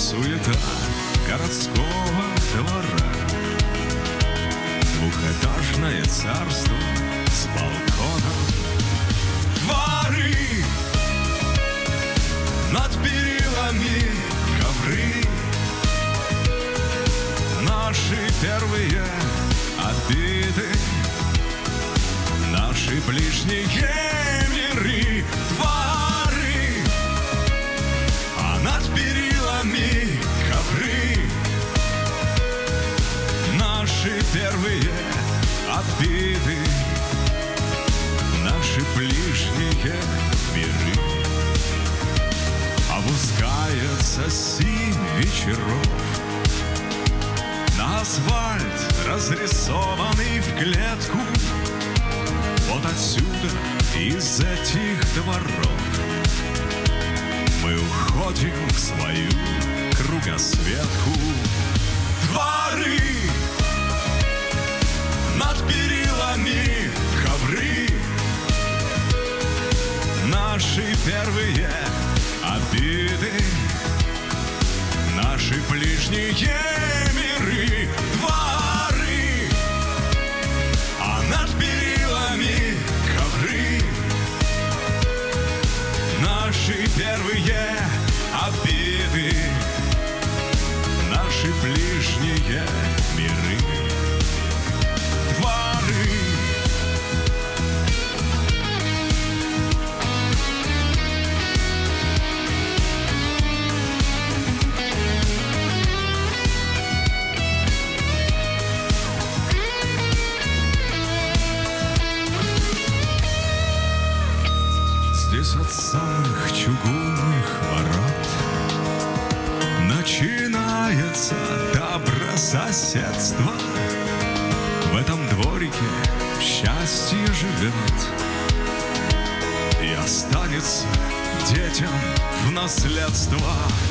суета городского двора. Двухэтажное царство с балконом. Дворы, над перилами ковры, наши первые обиды, наши ближние миры. Дворы, а над перилами ковры, наши первые обиды, наши ближние миры. Опускается синь вечеров, на асфальт, разрисованный в клетку. Вот отсюда, из этих дворов, мы уходим в свою кругосветку. Дворы, над перилами ковры, наши первые обиды, наши ближние миры. Дворы, а над перилами ковры, наши первые обиды, наши ближние миры. Дворы. Здесь от самых чугунных ворот начинается добрососедство. В этом дворике счастье живет и останется детям в наследство.